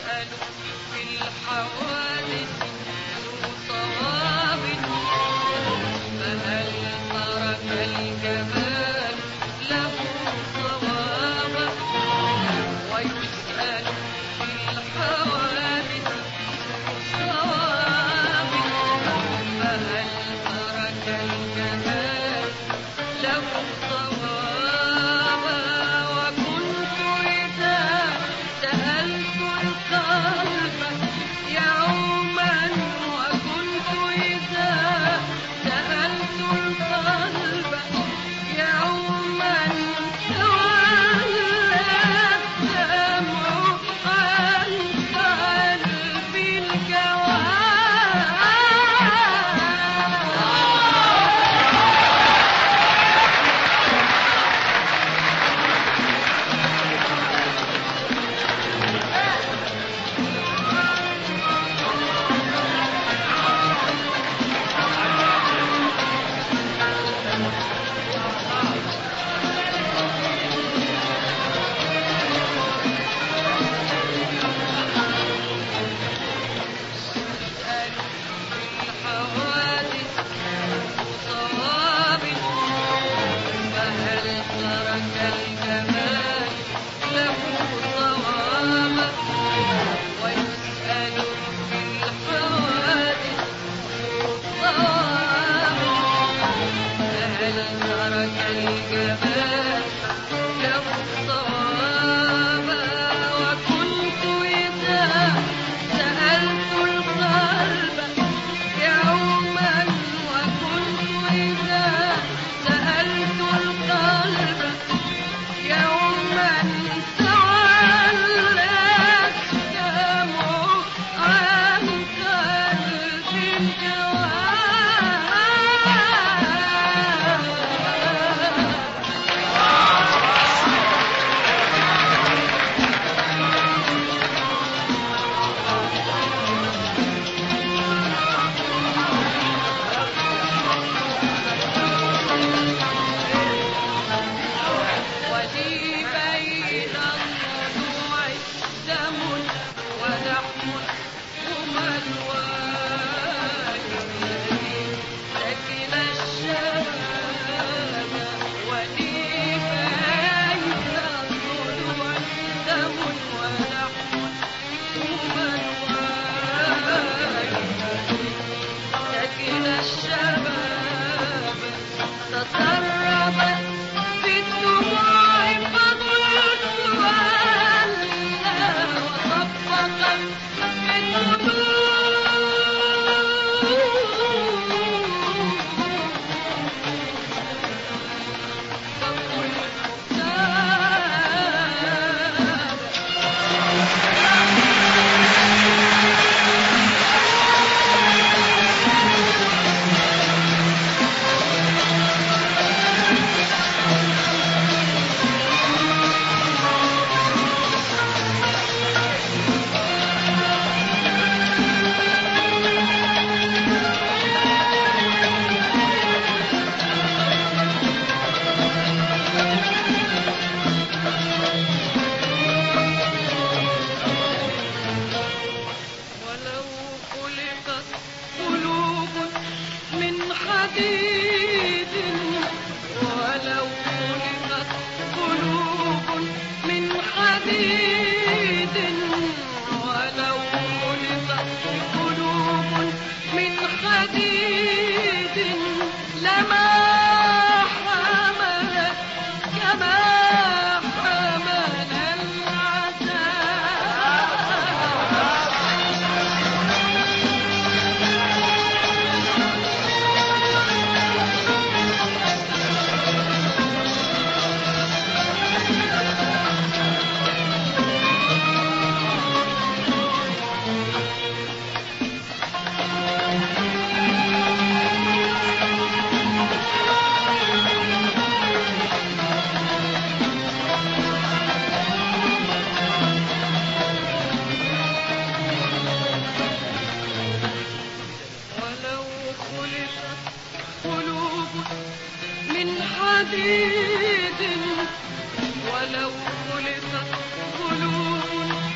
حديد ولو خلقت قلوب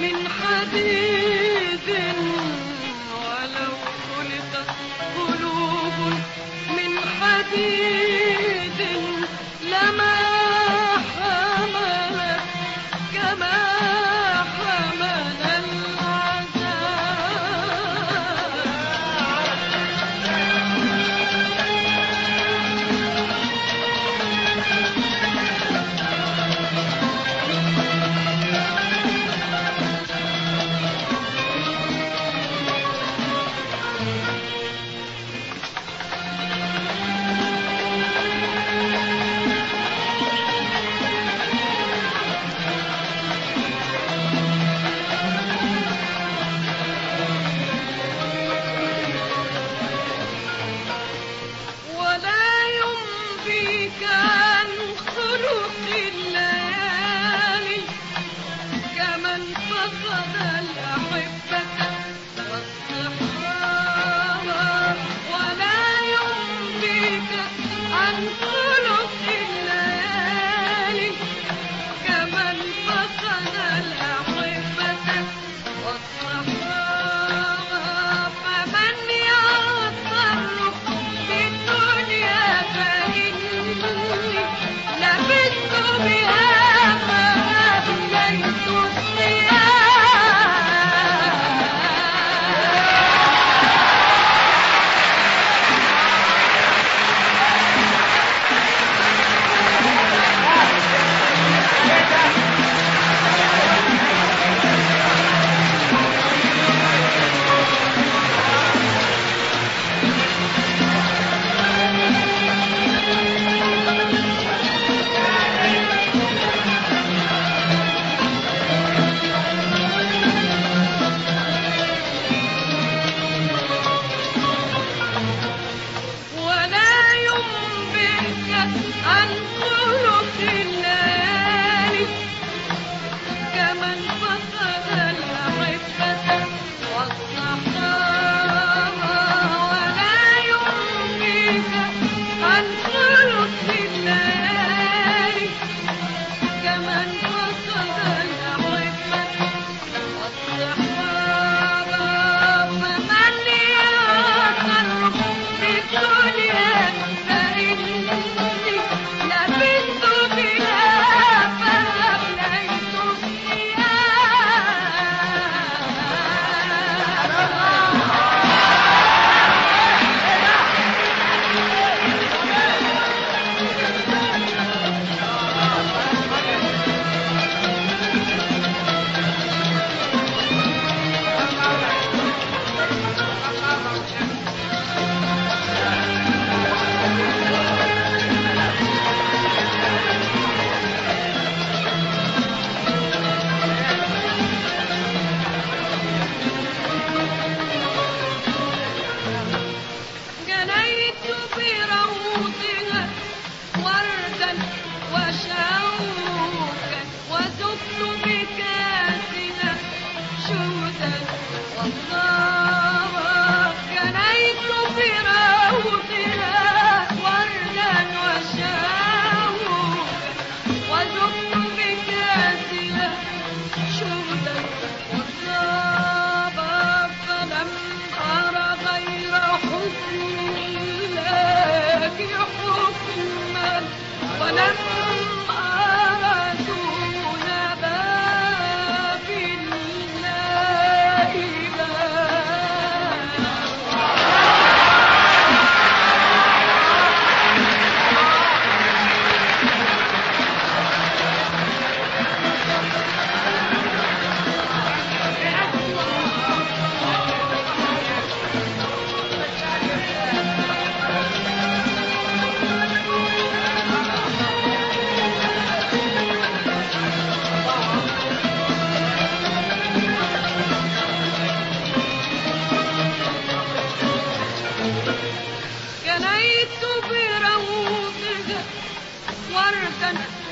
من حديد، ولو خلقت قلوب من حديد لما حملت كما حمل عن خلق الليالي كمن فقد الأحبة والصحابة، ولا ينبيك عن خلق الليالي كمن فقد الأحبة والصحابة. فمن يغتر بالدنيا فإني لبثت بها فأبليت عن خلق الليالي كمن فقد الأحبة والصحابة، ولا ينبيك عن خلق الليالي كمن فقد الأحبة والصحابة. فمن يغتر بالدنيا فإني لبثت بها فأبليت جنيت بروضها وردا وشوكا وذقت بكاسها شهدا والله. جنيت بروضها وردا وشوكا وذقت بكاسها شهدا والله. فلم أر غير حكم الله حكما ولم أر دون باب الله جنيت بروضها وردا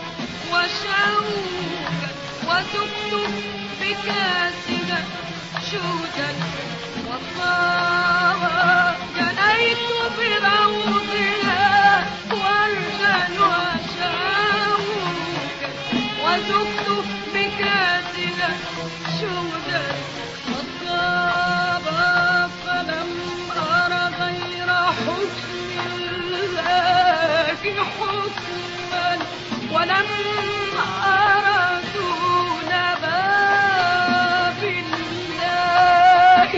وشوكا وذقت بكاسها شهدا والله. جنيت بروضها وردا وشوكا وذقت بكاسها شهدا ولما أرادوا باب الله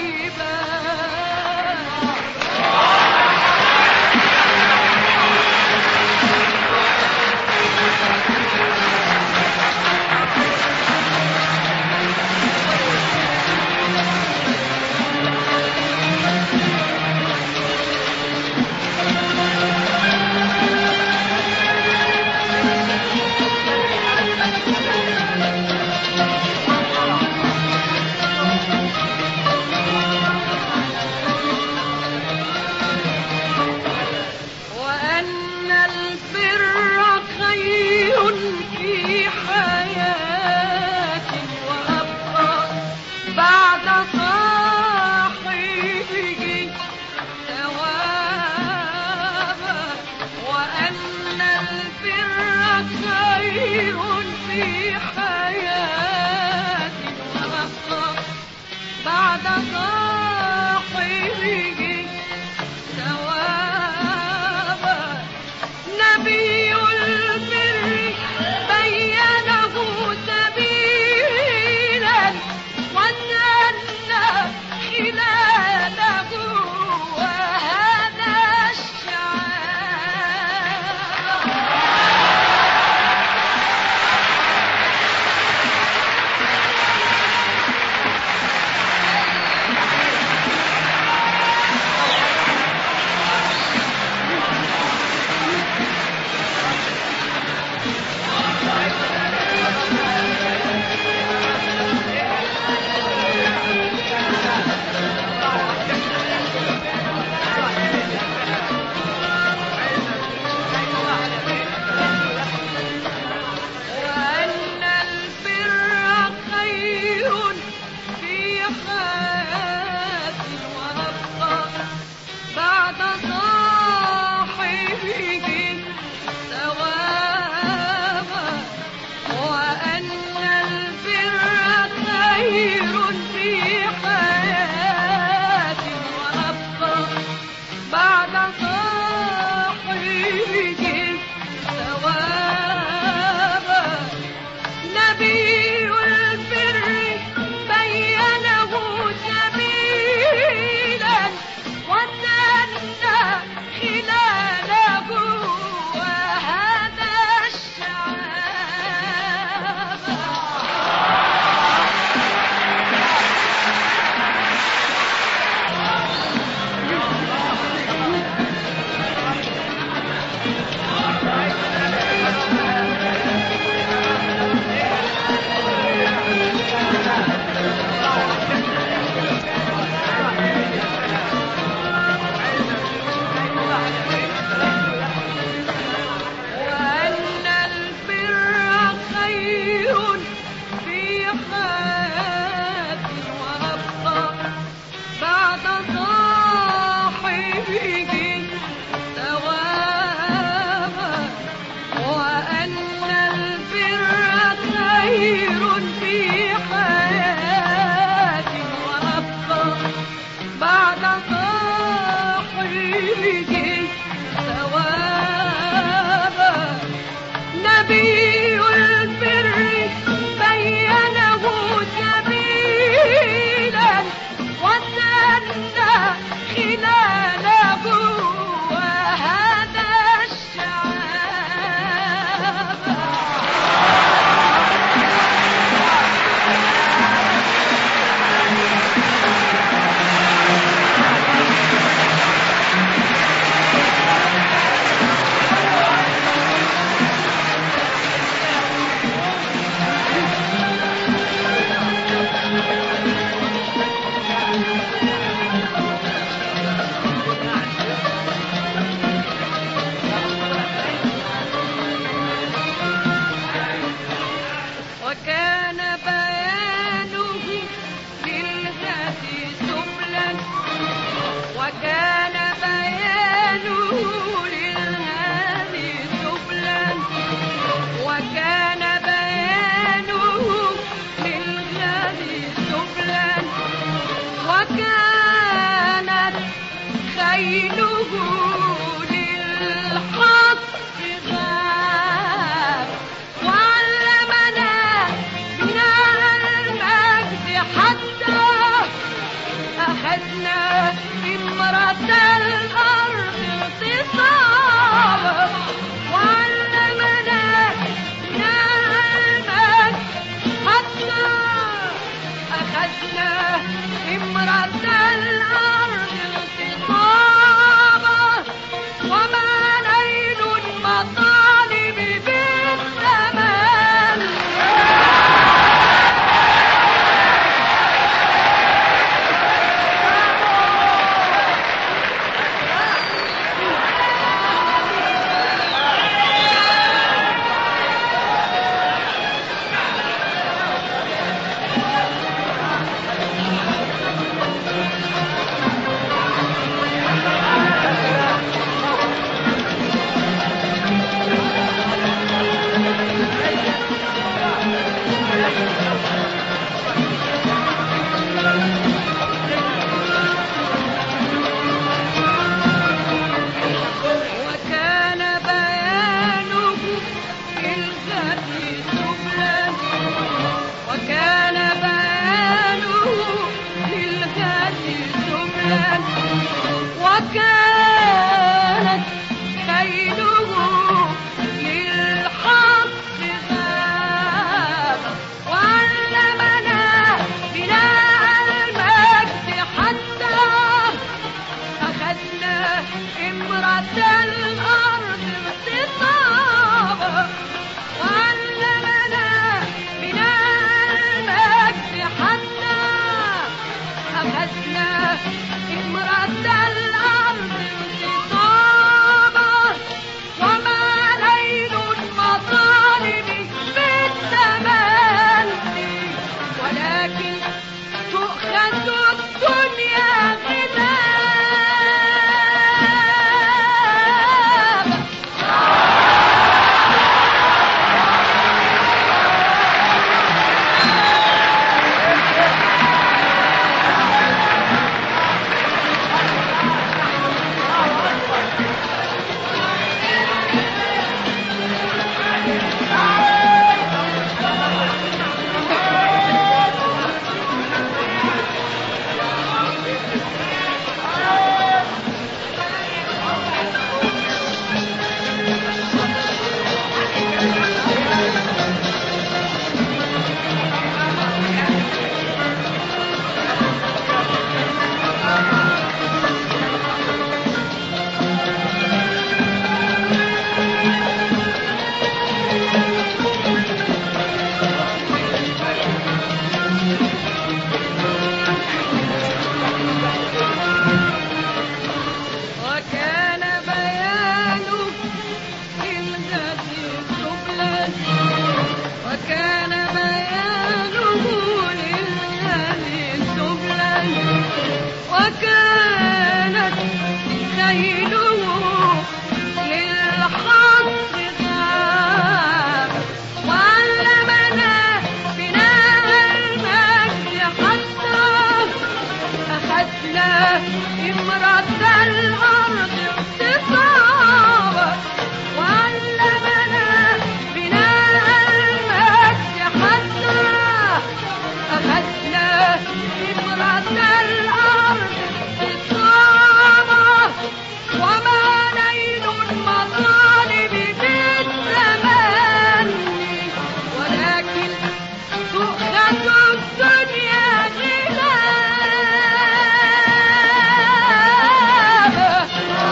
وأن البر خير في حياتي وأبقى بعد صاحبه ثوابا وأن البر خير في حياتي وأبقى بعد صاحبه ثوابا نبي البر بينه سبيلا وأن خلاله وهذا وأن البر خير في حياتي وأبقى بعد صاحبه ثوابا وأن البر خير في حياتي وأبقى بعد صاحبه ثوابا نبي البر بينه سبيلا وأن خلاله وهذا الشعاب وأن البر خير في حياتي وأبقى بعد صاحبه ثوابا وأن البر خير في حياتي وأبقى بعد صاحبه ثوابا نبي البر بينه سبيلا وأن خلاله وهذا الشعاب وكان بيانه للهدي سبلا وكان بيانه للهدي سبلا وكان بيانه للهدي سبلا وكانت خيله للحق غاب أخذنا امرأة الأرض اغتصابا وعلمنا نعمة حتى أخذنا امرأة الأرض اغتصابا وما نيل المطالب بالثمن. وكانت كيده للحق ذاب وعلمنا بناء المجد حتى أخذنا امرأة الأرض اغتصابا وعلمنا بناء المجد حتى أخذنا امرأة الأرض اغتصابا وما نيل المطالب بالثمن ولكن تؤخذ الدنيا غلاب. وكانت كيده للحق ذاب وعلمنا بناء المجد حتى أخذنا امرأة الأرض اغتصابا وعلمنا بناء المجد حتى أخذنا امرأة الأرض اغتصابا وما نيل المطالب بالثمن ولكن تؤخذ الدنيا غلاب.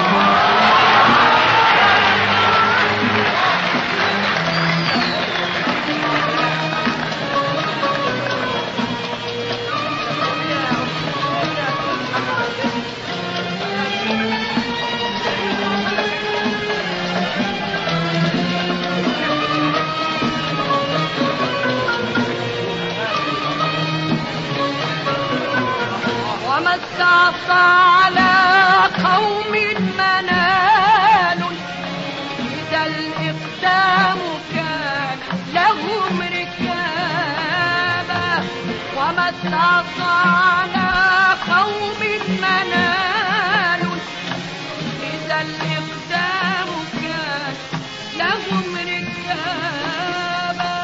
وما استعصى على قوم منال إذا الإقدام كان لهم ركابا وما استعصى على قوم منال إذا الإقدام كان لهم ركابا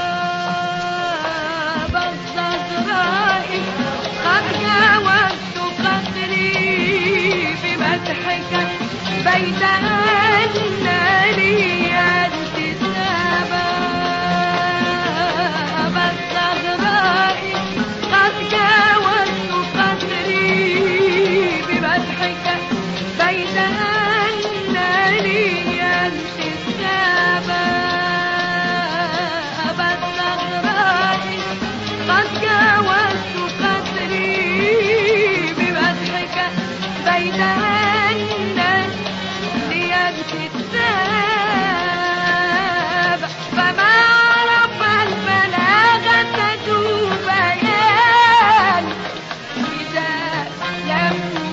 بالزهراء قد جاوزت بيد أن لي انتسابا الزهراء قد جاوزت قدري بمدحك بيد أن لي انتسابا الزهراء قد جاوزت قدري بمدحك بيد أن لي انتساب فما عرف البلاغة ذو بيان إذا لم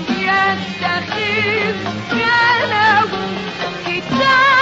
يتخذ له كتاب.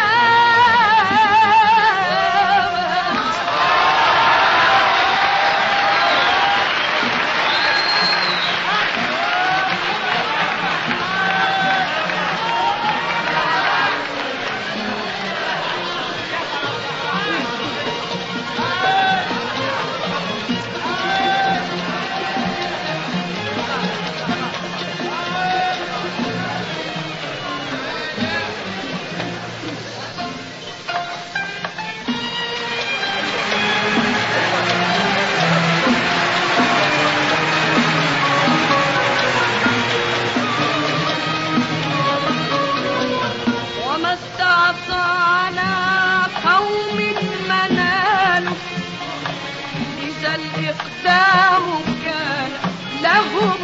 وما استعطانا قوم منال إذا الإقدام كان لهم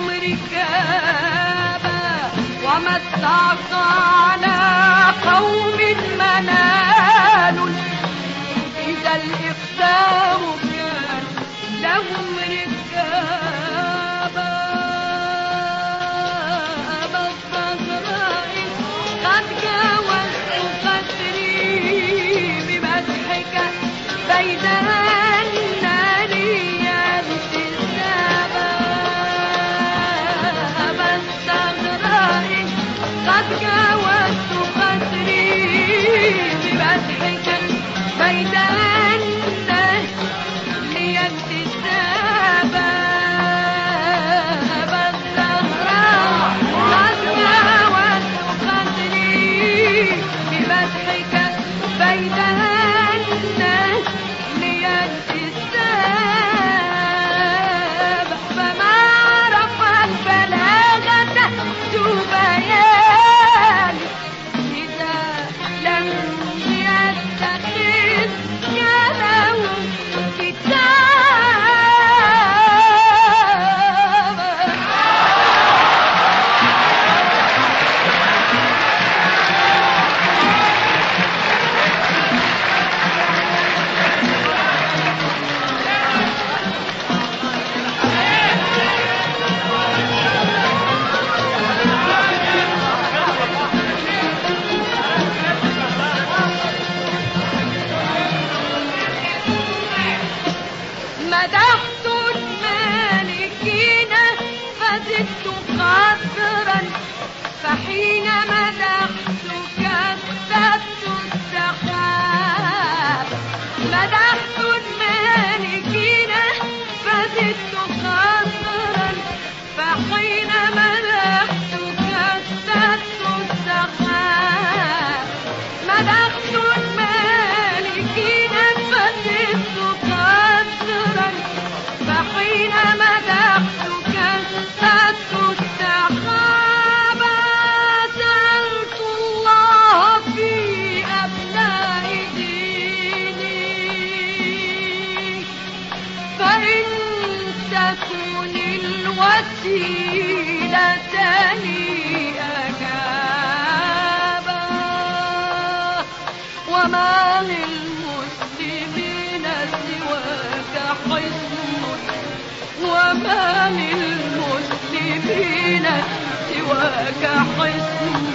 ركابا وما استعطانا قوم منال إذا الإقدام كان لهم ركابا الزهراء قد جاوزت قدري بمدحك بيد أن لي انتسابا الزهراء قد جاوزت قدري بمدحك بيد أن لي انتسابا الزهراء قد جاوزت قدري بمدحك بيد أن لي انتساب فما عرف البلاغة ذو بيان إذا لم يتخذ له كتاب. مدحت المالكين فزدت قدرا فحين مدحتك اكتبت السحاب مدحت المالكين فزدت قدرا فحين مدحتك اكتبت السحاب مدحت المالكين فزدت قدرا فحين مدحتك اكتبت السحاب سألت الله في أبناء ديني فإن تكن الوسيلة لي أجابا وما للمسلمين سواك حصن وما للمسلمين سواك حصن